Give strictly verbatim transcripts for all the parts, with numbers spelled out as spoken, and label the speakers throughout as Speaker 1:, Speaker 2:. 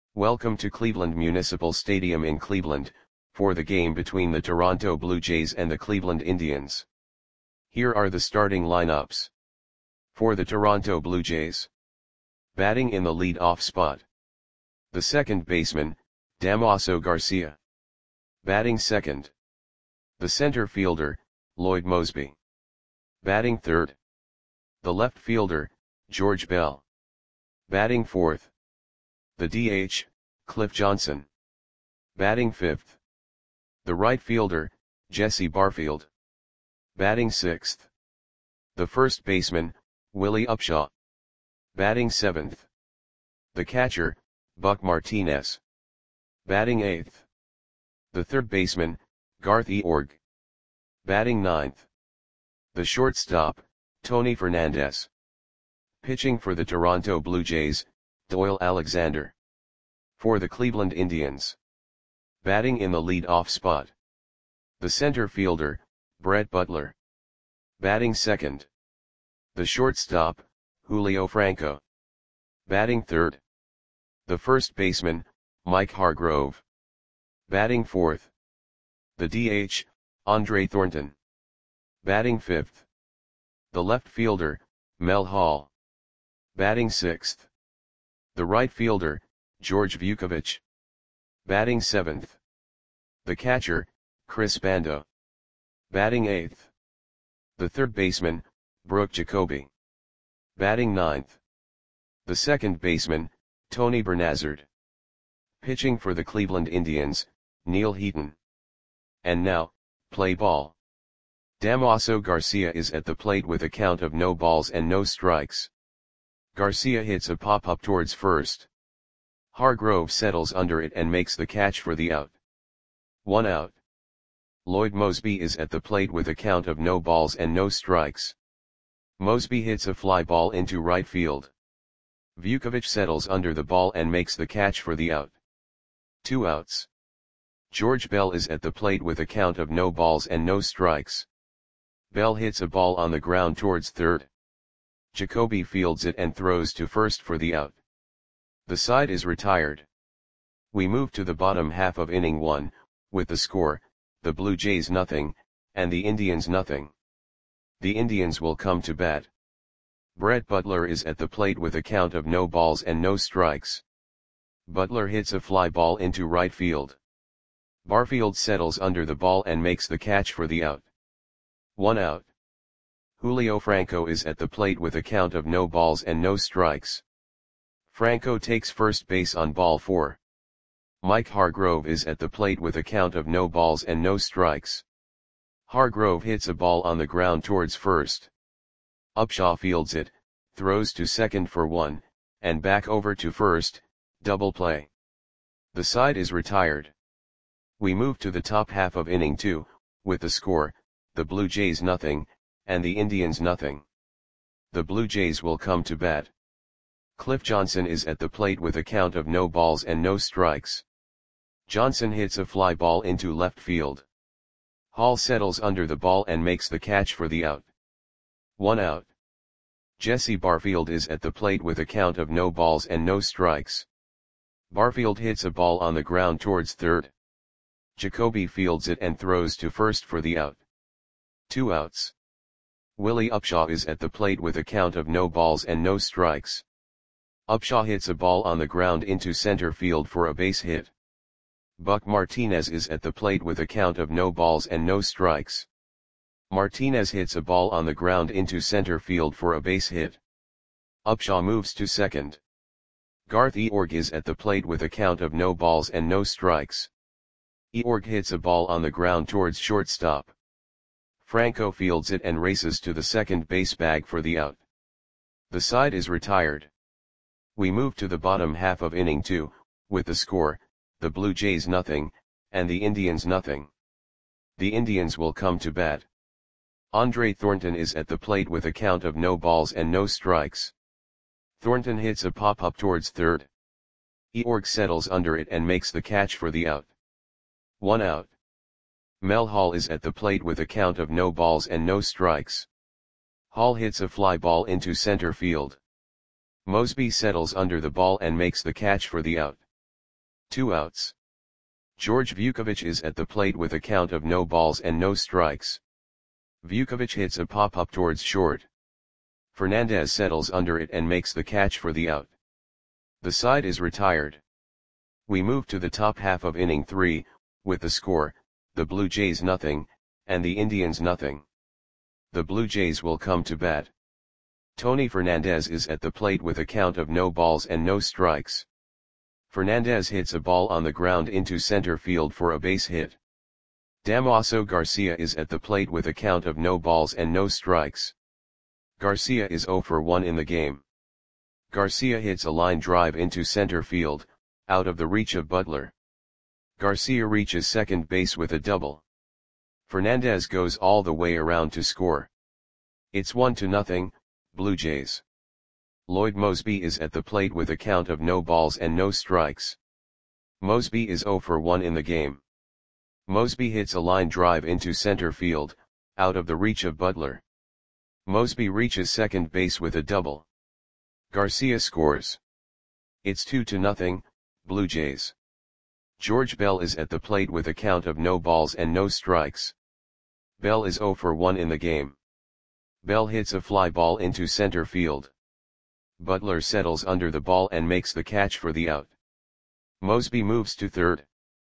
Speaker 1: Welcome to Cleveland Municipal Stadium in Cleveland, for the game between the Toronto Blue Jays and the Cleveland Indians. Here are the starting lineups. For the Toronto Blue Jays. Batting in the lead-off spot. The second baseman, Damaso Garcia. Batting second. The center fielder, Lloyd Moseby. Batting third. The left fielder, George Bell. Batting fourth. The D H, Cliff Johnson. Batting fifth. The right fielder, Jesse Barfield. Batting sixth. The first baseman, Willie Upshaw. Batting seventh. The catcher, Buck Martinez. Batting eighth. The third baseman, Garth Eorg. Batting ninth. The shortstop, Tony Fernandez. Pitching for the Toronto Blue Jays, Doyle Alexander. For the Cleveland Indians. Batting in the lead-off spot. The center fielder, Brett Butler. Batting second. The shortstop, Julio Franco. Batting third. The first baseman, Mike Hargrove. Batting fourth. The D H, Andre Thornton. Batting fifth. The left fielder, Mel Hall. Batting sixth. The right fielder, George Vukovich. Batting seventh. The catcher, Chris Bando. Batting eighth. The third baseman, Brooke Jacoby. Batting ninth. The second baseman, Tony Bernazard. Pitching for the Cleveland Indians, Neil Heaton. And now, play ball. Damaso Garcia is at the plate with a count of no balls and no strikes. Garcia hits a pop-up towards first. Hargrove settles under it and makes the catch for the out. One out. Lloyd Moseby is at the plate with a count of no balls and no strikes. Moseby hits a fly ball into right field. Vukovich settles under the ball and makes the catch for the out. Two outs. George Bell is at the plate with a count of no balls and no strikes. Bell hits a ball on the ground towards third. Jacoby fields it and throws to first for the out. The side is retired. We move to the bottom half of inning one, with the score, the Blue Jays nothing, and the Indians nothing. The Indians will come to bat. Brett Butler is at the plate with a count of no balls and no strikes. Butler hits a fly ball into right field. Barfield settles under the ball and makes the catch for the out. One out. Julio Franco is at the plate with a count of no balls and no strikes. Franco takes first base on ball four. Mike Hargrove is at the plate with a count of no balls and no strikes. Hargrove hits a ball on the ground towards first. Upshaw fields it, throws to second for one, and back over to first, double play. The side is retired. We move to the top half of inning two, with the score, the Blue Jays nothing, and the Indians nothing. The Blue Jays will come to bat. Cliff Johnson is at the plate with a count of no balls and no strikes. Johnson hits a fly ball into left field. Hall settles under the ball and makes the catch for the out. One out. Jesse Barfield is at the plate with a count of no balls and no strikes. Barfield hits a ball on the ground towards third. Jacoby fields it and throws to first for the out. Two outs. Willie Upshaw is at the plate with a count of no balls and no strikes. Upshaw hits a ball on the ground into center field for a base hit. Buck Martinez is at the plate with a count of no balls and no strikes. Martinez hits a ball on the ground into center field for a base hit. Upshaw moves to second. Garth Eorg is at the plate with a count of no balls and no strikes. Eorg hits a ball on the ground towards shortstop. Franco fields it and races to the second base bag for the out. The side is retired. We move to the bottom half of inning two, with the score, the Blue Jays nothing, and the Indians nothing. The Indians will come to bat. Andre Thornton is at the plate with a count of no balls and no strikes. Thornton hits a pop-up towards third. Eorg settles under it and makes the catch for the out. One out. Mel Hall is at the plate with a count of no balls and no strikes. Hall hits a fly ball into center field. Moseby settles under the ball and makes the catch for the out. Two outs. George Vukovic is at the plate with a count of no balls and no strikes. Vukovic hits a pop-up towards short. Fernandez settles under it and makes the catch for the out. The side is retired. We move to the top half of inning three, with the score, the Blue Jays nothing, and the Indians nothing. The Blue Jays will come to bat. Tony Fernandez is at the plate with a count of no balls and no strikes. Fernandez hits a ball on the ground into center field for a base hit. Damaso Garcia is at the plate with a count of no balls and no strikes. Garcia is oh for one in the game. Garcia hits a line drive into center field, out of the reach of Butler. Garcia reaches second base with a double. Fernandez goes all the way around to score. It's one to nothing, Blue Jays. Lloyd Moseby is at the plate with a count of no balls and no strikes. Moseby is oh for one in the game. Moseby hits a line drive into center field, out of the reach of Butler. Moseby reaches second base with a double. Garcia scores. It's two to nothing, Blue Jays. George Bell is at the plate with a count of no balls and no strikes. Bell is oh for one in the game. Bell hits a fly ball into center field. Butler settles under the ball and makes the catch for the out. Moseby moves to third.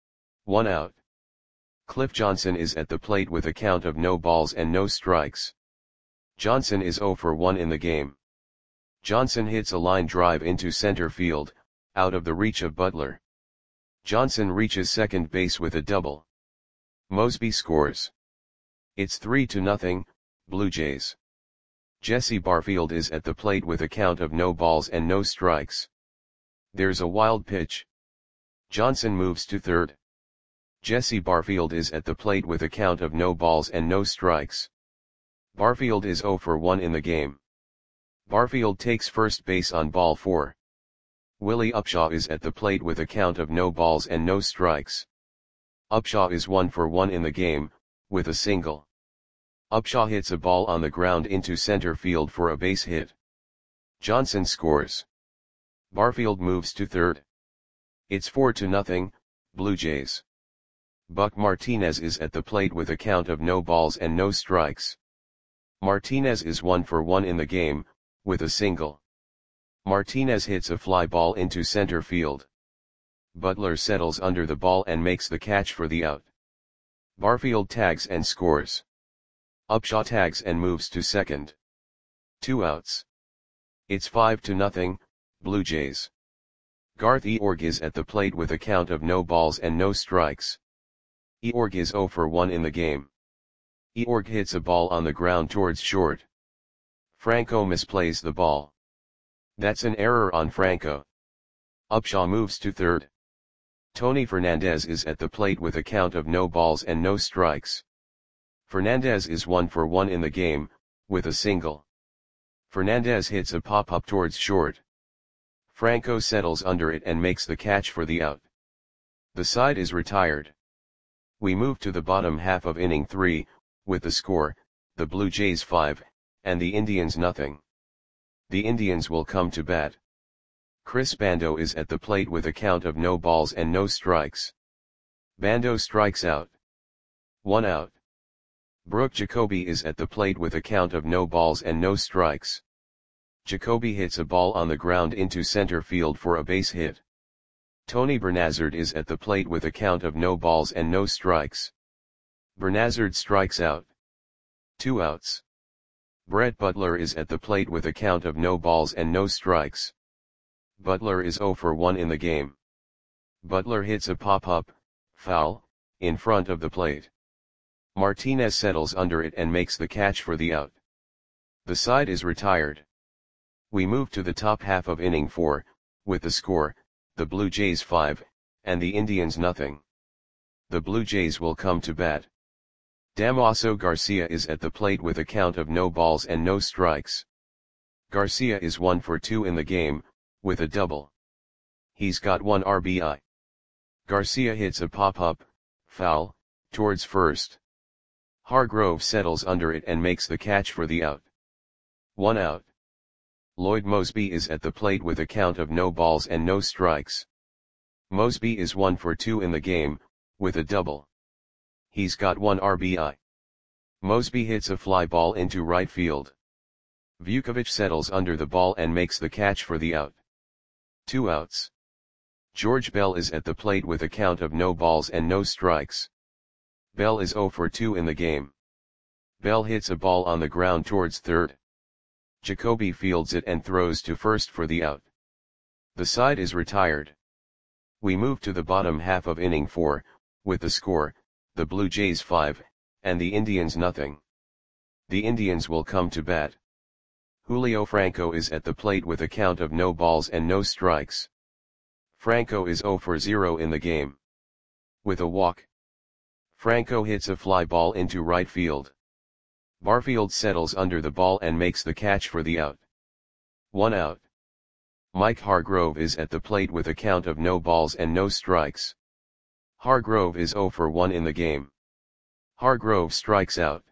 Speaker 1: One out. Cliff Johnson is at the plate with a count of no balls and no strikes. Johnson is oh for one in the game. Johnson hits a line drive into center field, out of the reach of Butler. Johnson reaches second base with a double. Moseby scores. It's three to nothing, Blue Jays. Jesse Barfield is at the plate with a count of no balls and no strikes. There's a wild pitch. Johnson moves to third. Jesse Barfield is at the plate with a count of no balls and no strikes. Barfield is oh for one in the game. Barfield takes first base on ball four. Willie Upshaw is at the plate with a count of no balls and no strikes. Upshaw is one for one in the game, with a single. Upshaw hits a ball on the ground into center field for a base hit. Johnson scores. Barfield moves to third. It's four to nothing, Blue Jays. Buck Martinez is at the plate with a count of no balls and no strikes. Martinez is one for one in the game, with a single. Martinez hits a fly ball into center field. Butler settles under the ball and makes the catch for the out. Barfield tags and scores. Upshaw tags and moves to second. Two outs. It's five to nothing, Blue Jays. Garth Eorg is at the plate with a count of no balls and no strikes. Eorg is oh for one in the game. Eorg hits a ball on the ground towards short. Franco misplays the ball. That's an error on Franco. Upshaw moves to third. Tony Fernandez is at the plate with a count of no balls and no strikes. Fernandez is one for one in the game, with a single. Fernandez hits a pop-up towards short. Franco settles under it and makes the catch for the out. The side is retired. We move to the bottom half of inning three, with the score, the Blue Jays five, and the Indians nothing. The Indians will come to bat. Chris Bando is at the plate with a count of no balls and no strikes. Bando strikes out. One out. Brooke Jacoby is at the plate with a count of no balls and no strikes. Jacoby hits a ball on the ground into center field for a base hit. Tony Bernazard is at the plate with a count of no balls and no strikes. Bernazard strikes out. Two outs. Brett Butler is at the plate with a count of no balls and no strikes. Butler is oh for one in the game. Butler hits a pop-up, foul, in front of the plate. Martinez settles under it and makes the catch for the out. The side is retired. We move to the top half of inning four, with the score, the Blue Jays five, and the Indians nothing. The Blue Jays will come to bat. Damaso Garcia is at the plate with a count of no balls and no strikes. Garcia is one for two in the game, with a double. He's got one R B I. Garcia hits a pop-up, foul, towards first. Hargrove settles under it and makes the catch for the out. One out. Lloyd Moseby is at the plate with a count of no balls and no strikes. Mosby is one for two in the game, with a double. He's got one R B I. Mosby hits a fly ball into right field. Vukovic settles under the ball and makes the catch for the out. Two outs. George Bell is at the plate with a count of no balls and no strikes. Bell is zero for two in the game. Bell hits a ball on the ground towards third. Jacoby fields it and throws to first for the out. The side is retired. We move to the bottom half of inning four, with the score, the Blue Jays five, and the Indians nothing. The Indians will come to bat. Julio Franco is at the plate with a count of no balls and no strikes. Franco is zero for zero in the game. With a walk. Franco hits a fly ball into right field. Barfield settles under the ball and makes the catch for the out. One out. Mike Hargrove is at the plate with a count of no balls and no strikes. Hargrove is zero for one in the game. Hargrove strikes out.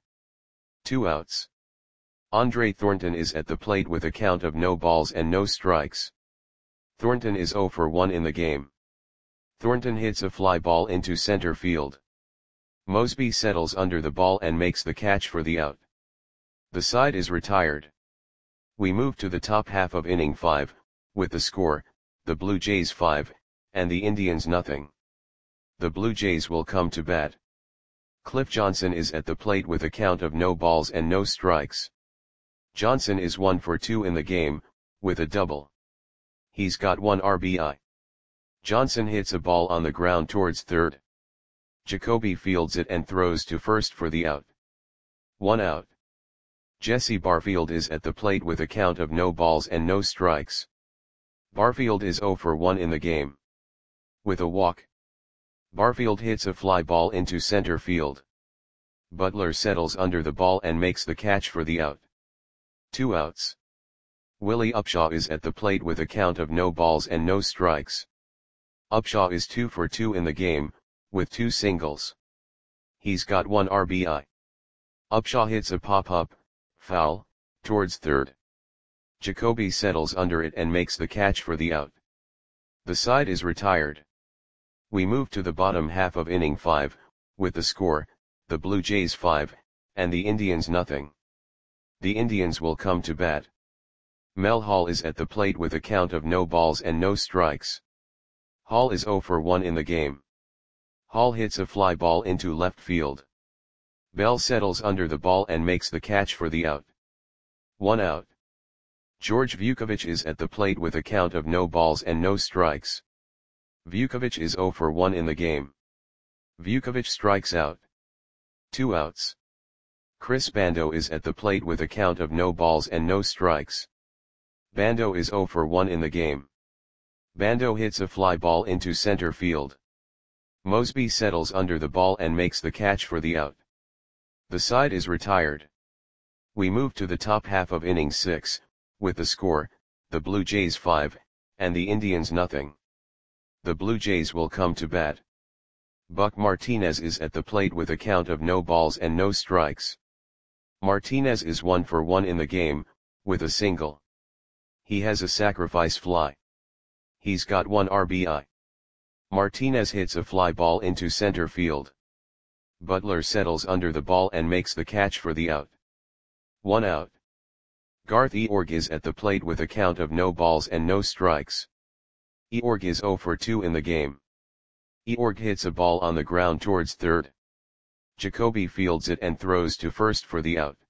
Speaker 1: Two outs. Andre Thornton is at the plate with a count of no balls and no strikes. Thornton is zero for one in the game. Thornton hits a fly ball into center field. Mosby settles under the ball and makes the catch for the out. The side is retired. We move to the top half of inning five, with the score, the Blue Jays five, and the Indians nothing. The Blue Jays will come to bat. Cliff Johnson is at the plate with a count of no balls and no strikes. Johnson is one for two in the game, with a double. He's got one R B I. Johnson hits a ball on the ground towards third. Jacoby fields it and throws to first for the out. One out. Jesse Barfield is at the plate with a count of no balls and no strikes. Barfield is zero for one in the game. With a walk. Barfield hits a fly ball into center field. Butler settles under the ball and makes the catch for the out. Two outs. Willie Upshaw is at the plate with a count of no balls and no strikes. Upshaw is two for two in the game, with two singles. He's got one R B I. Upshaw hits a pop-up, foul, towards third. Jacoby settles under it and makes the catch for the out. The side is retired. We move to the bottom half of inning five, with the score, the Blue Jays five, and the Indians nothing. The Indians will come to bat. Mel Hall is at the plate with a count of no balls and no strikes. Hall is zero for one in the game. Hall hits a fly ball into left field. Bell settles under the ball and makes the catch for the out. One out. George Vukovic is at the plate with a count of no balls and no strikes. Vukovic is zero for one in the game. Vukovic strikes out. Two outs. Chris Bando is at the plate with a count of no balls and no strikes. Bando is zero for one in the game. Bando hits a fly ball into center field. Mosby settles under the ball and makes the catch for the out. The side is retired. We move to the top half of inning six, with the score, the Blue Jays five, and the Indians nothing. The Blue Jays will come to bat. Buck Martinez is at the plate with a count of no balls and no strikes. Martinez is one for one in the game, with a single. He has a sacrifice fly. He's got one R B I. Martinez hits a fly ball into center field. Butler settles under the ball and makes the catch for the out. One out. Garth Eorg is at the plate with a count of no balls and no strikes. Eorg is zero for two in the game. Eorg hits a ball on the ground towards third. Jacoby fields it and throws to first for the out.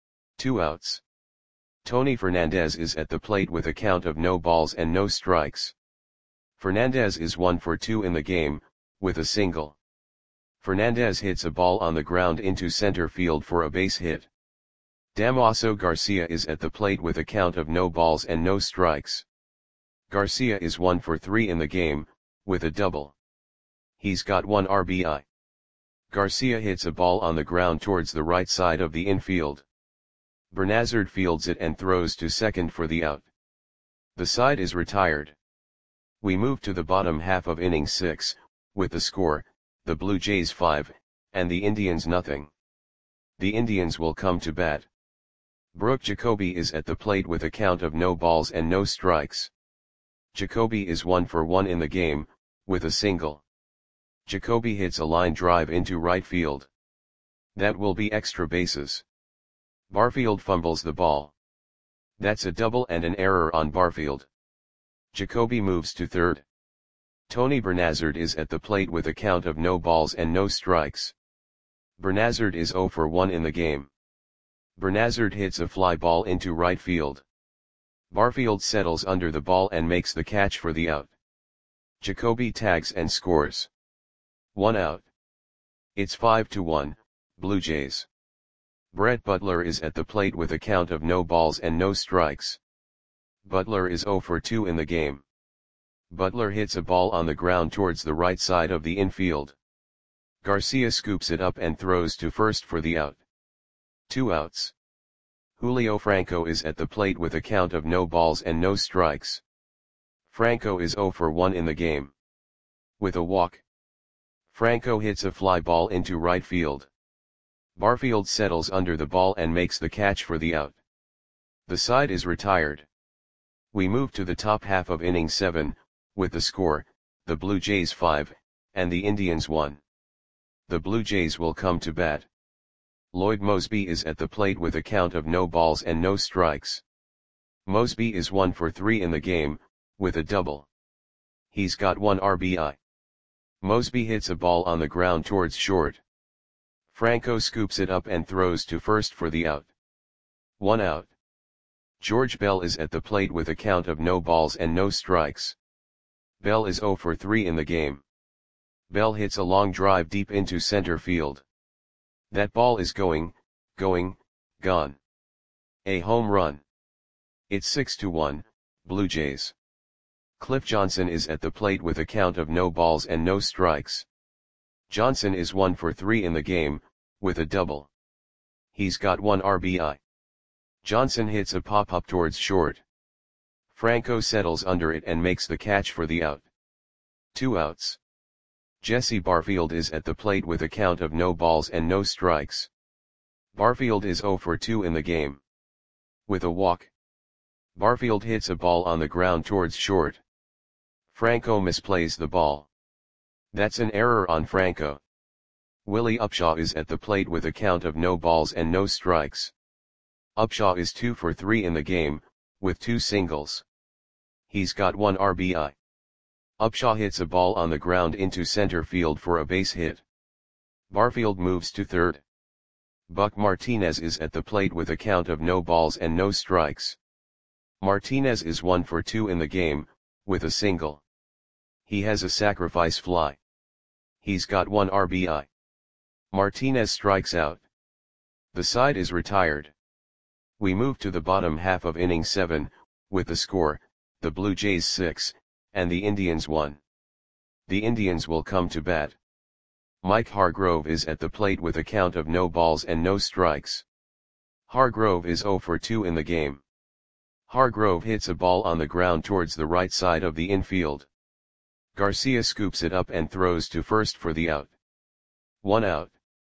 Speaker 1: Two outs. Tony Fernandez is at the plate with a count of no balls and no strikes. Fernandez is one for two in the game, with a single. Fernandez hits a ball on the ground into center field for a base hit. Damaso Garcia is at the plate with a count of no balls and no strikes. Garcia is one for three in the game, with a double. He's got one R B I. Garcia hits a ball on the ground towards the right side of the infield. Bernazard fields it and throws to second for the out. The side is retired. We move to the bottom half of inning six, with the score, the Blue Jays five, and the Indians nothing. The Indians will come to bat. Brooke Jacoby is at the plate with a count of no balls and no strikes. Jacoby is one for one in the game, with a single. Jacoby hits a line drive into right field. That will be extra bases. Barfield fumbles the ball. That's a double and an error on Barfield. Jacoby moves to third. Tony Bernazard is at the plate with a count of no balls and no strikes. Bernazard is zero for one in the game. Bernazard hits a fly ball into right field. Barfield settles under the ball and makes the catch for the out. Jacoby tags and scores. One out. It's five to one, Blue Jays. Brett Butler is at the plate with a count of no balls and no strikes. Butler is zero for two in the game. Butler hits a ball on the ground towards the right side of the infield. Garcia scoops it up and throws to first for the out. Two outs. Julio Franco is at the plate with a count of no balls and no strikes. Franco is zero for one in the game. With a walk. Franco hits a fly ball into right field. Barfield settles under the ball and makes the catch for the out. The side is retired. We move to the top half of inning seven, with the score, the Blue Jays five, and the Indians one. The Blue Jays will come to bat. Lloyd Moseby is at the plate with a count of no balls and no strikes. Moseby is one for three in the game, with a double. He's got one R B I. Moseby hits a ball on the ground towards short. Franco scoops it up and throws to first for the out. One out. George Bell is at the plate with a count of no balls and no strikes. Bell is zero for three in the game. Bell hits a long drive deep into center field. That ball is going, going, gone. A home run. It's six to one, Blue Jays. Cliff Johnson is at the plate with a count of no balls and no strikes. Johnson is one for three in the game, with a double. He's got one R B I. Johnson hits a pop-up towards short. Franco settles under it and makes the catch for the out. Two outs. Jesse Barfield is at the plate with a count of no balls and no strikes. Barfield is zero for two in the game. With a walk. Barfield hits a ball on the ground towards short. Franco misplays the ball. That's an error on Franco. Willie Upshaw is at the plate with a count of no balls and no strikes. Upshaw is two for three in the game, with two singles. He's got one R B I. Upshaw hits a ball on the ground into center field for a base hit. Barfield moves to third. Buck Martinez is at the plate with a count of no balls and no strikes. Martinez is one for two in the game, with a single. He has a sacrifice fly. He's got one R B I. Martinez strikes out. The side is retired. We move to the bottom half of inning seven, with the score, the Blue Jays six, and the Indians one. The Indians will come to bat. Mike Hargrove is at the plate with a count of no balls and no strikes. Hargrove is zero for two in the game. Hargrove hits a ball on the ground towards the right side of the infield. Garcia scoops it up and throws to first for the out. One out.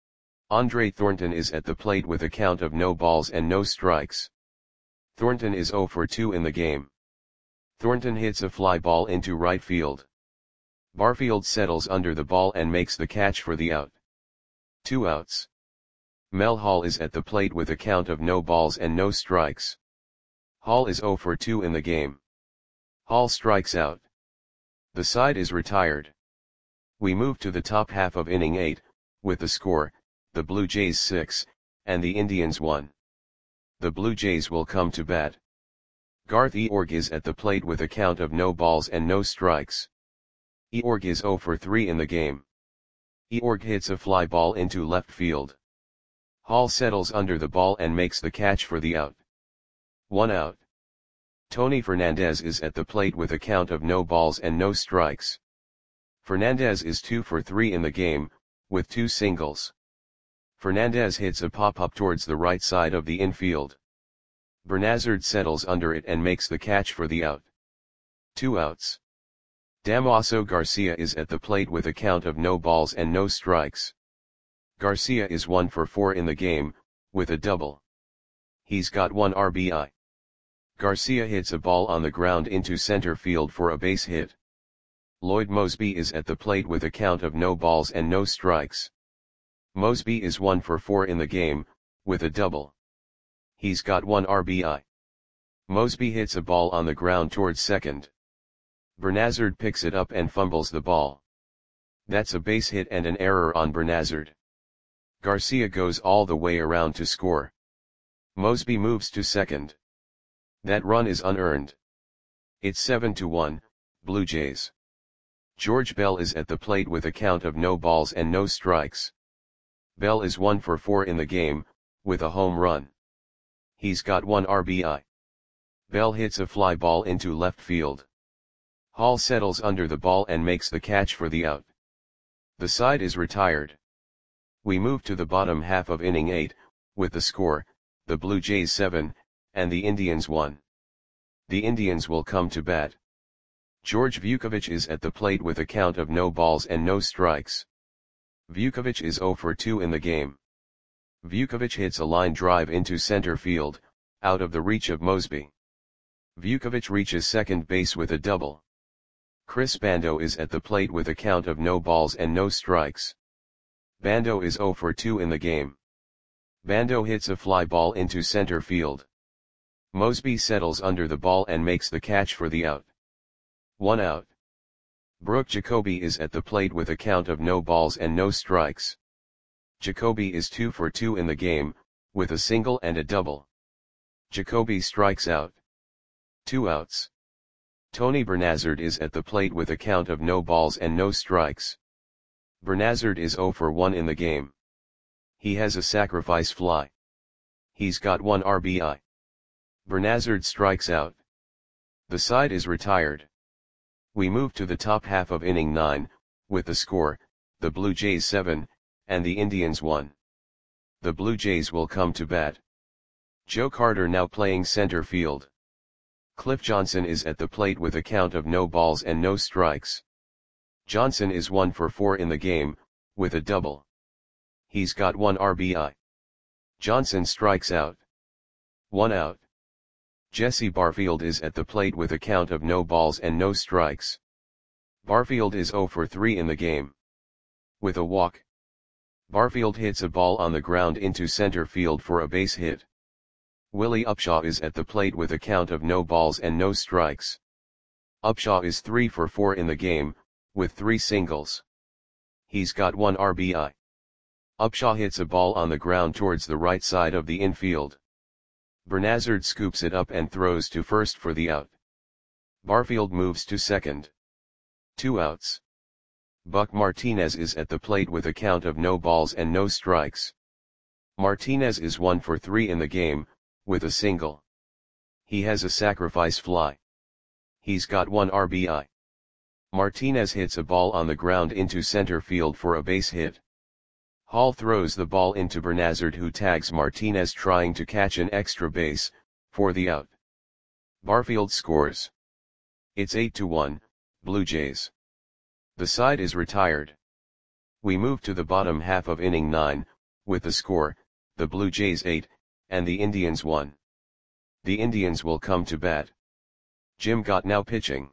Speaker 1: Andre Thornton is at the plate with a count of no balls and no strikes. Thornton is zero for two in the game. Thornton hits a fly ball into right field. Barfield settles under the ball and makes the catch for the out. Two outs. Mel Hall is at the plate with a count of no balls and no strikes. Hall is zero for two in the game. Hall strikes out. The side is retired. We move to the top half of inning eight, with the score, the Blue Jays six, and the Indians one. The Blue Jays will come to bat. Garth Eorg is at the plate with a count of no balls and no strikes. Eorg is zero for three in the game. Eorg hits a fly ball into left field. Hall settles under the ball and makes the catch for the out. One out. Tony Fernandez is at the plate with a count of no balls and no strikes. Fernandez is two for three in the game, with two singles. Fernandez hits a pop-up towards the right side of the infield. Bernazard settles under it and makes the catch for the out. Two outs. Damaso Garcia is at the plate with a count of no balls and no strikes. Garcia is one for four in the game, with a double. He's got one R B I. Garcia hits a ball on the ground into center field for a base hit. Lloyd Moseby is at the plate with a count of no balls and no strikes. Moseby is one for four in the game, with a double. He's got one R B I. Moseby hits a ball on the ground towards second. Bernazard picks it up and fumbles the ball. That's a base hit and an error on Bernazard. Garcia goes all the way around to score. Moseby moves to second. That run is unearned. It's seven to one, Blue Jays. George Bell is at the plate with a count of no balls and no strikes. Bell is one for four in the game, with a home run. He's got one R B I. Bell hits a fly ball into left field. Hall settles under the ball and makes the catch for the out. The side is retired. We move to the bottom half of inning eight, with the score, the Blue Jays seven, and the Indians one. The Indians will come to bat. George Vukovich is at the plate with a count of no balls and no strikes. Vukovich is zero for two in the game. Vukovich hits a line drive into center field, out of the reach of Moseby. Vukovich reaches second base with a double. Chris Bando is at the plate with a count of no balls and no strikes. Bando is zero for two in the game. Bando hits a fly ball into center field. Moseby settles under the ball and makes the catch for the out. One out. Brooke Jacoby is at the plate with a count of no balls and no strikes. Jacoby is two for two in the game, with a single and a double. Jacoby strikes out. Two outs. Tony Bernazard is at the plate with a count of no balls and no strikes. Bernazard is zero for one in the game. He has a sacrifice fly. He's got one R B I. Bernazard strikes out. The side is retired. We move to the top half of inning nine, with the score, the Blue Jays seven, and the Indians one. The Blue Jays will come to bat. Joe Carter now playing center field. Cliff Johnson is at the plate with a count of no balls and no strikes. Johnson is one for four in the game, with a double. He's got one R B I. Johnson strikes out. One out. Jesse Barfield is at the plate with a count of no balls and no strikes. Barfield is zero for three in the game. With a walk. Barfield hits a ball on the ground into center field for a base hit. Willie Upshaw is at the plate with a count of no balls and no strikes. Upshaw is three for four in the game, with three singles. He's got one R B I. Upshaw hits a ball on the ground towards the right side of the infield. Bernazard scoops it up and throws to first for the out. Barfield moves to second. Two outs. Buck Martinez is at the plate with a count of no balls and no strikes. Martinez is one for three in the game, with a single. He has a sacrifice fly. He's got one R B I. Martinez hits a ball on the ground into center field for a base hit. Hall throws the ball into Bernazard, who tags Martinez trying to catch an extra base, for the out. Barfield scores. It's eight to one, Blue Jays. The side is retired. We move to the bottom half of inning nine, with the score, the Blue Jays eight, and the Indians one. The Indians will come to bat. Jim Gott now pitching.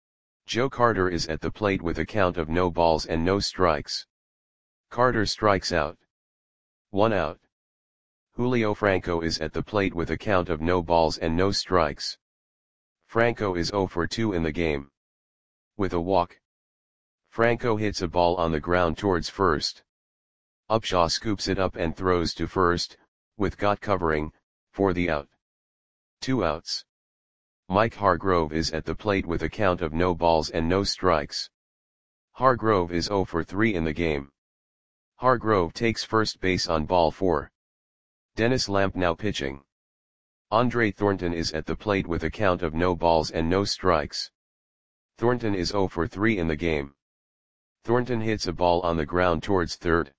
Speaker 1: Joe Carter is at the plate with a count of no balls and no strikes. Carter strikes out. One out. Julio Franco is at the plate with a count of no balls and no strikes. Franco is zero for two in the game. With a walk. Franco hits a ball on the ground towards first. Upshaw scoops it up and throws to first, with Gott covering, for the out. Two outs. Mike Hargrove is at the plate with a count of no balls and no strikes. Hargrove is zero for three in the game. Hargrove takes first base on ball four. Dennis Lamp now pitching. Andre Thornton is at the plate with a count of no balls and no strikes. Thornton is zero for three in the game. Thornton hits a ball on the ground towards third.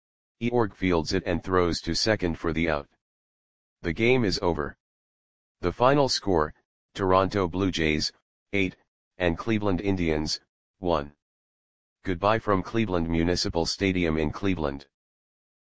Speaker 1: Eorg fields it and throws to second for the out. The game is over. The final score, Toronto Blue Jays, eight, and Cleveland Indians, one. Goodbye from Cleveland Municipal Stadium in Cleveland.